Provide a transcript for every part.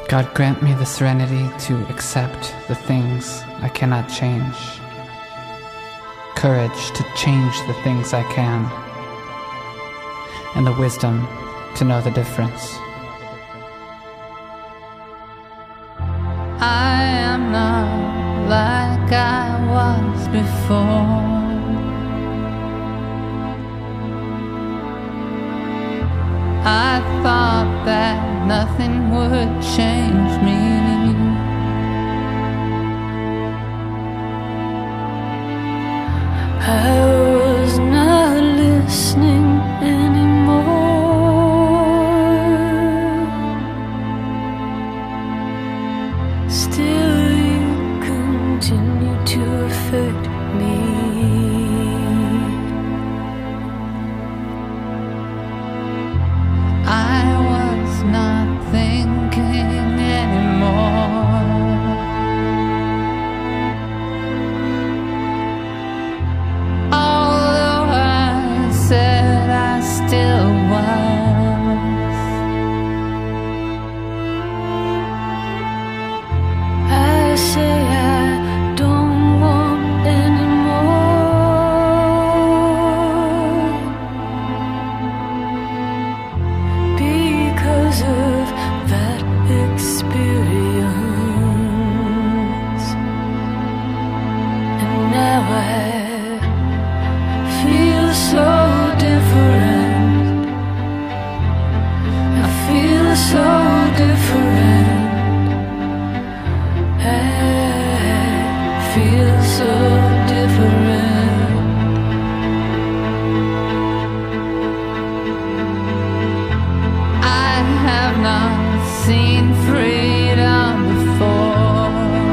God grant me the serenity to accept the things I cannot change, courage to change the things I can, and the wisdom to know the difference. I am not like I was before. I thought that nothing would change me. I was not listening anymore. Still you continue to affect me. I was not thinking anymore. Although I said I still was, I say I don't want anymore. Because of that experience, and now I feel so different. I feel so different. I feel so different. I have not seen freedom before,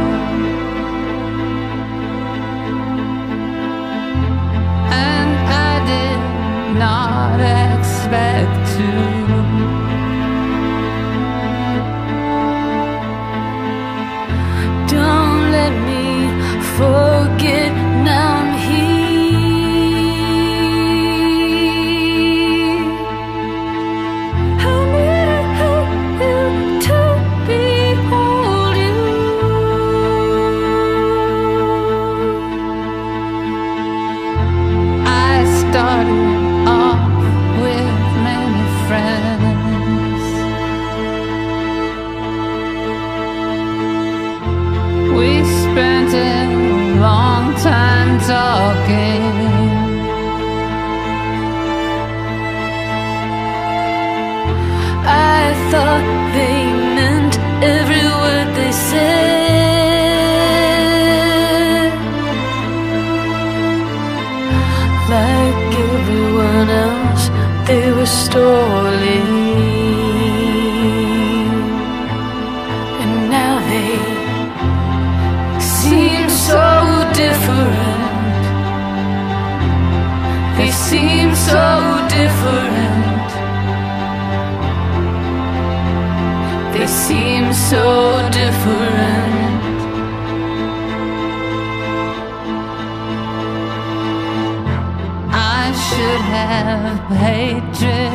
and I did not expect to. Don't let me forget now I'm here. I need you to behold you. I started off with many friends. We spent a long time talking. I thought they meant every word they said. Like everyone else, they were stalling. And now they seem so different. They seem so different. They seem so different. I should have hatred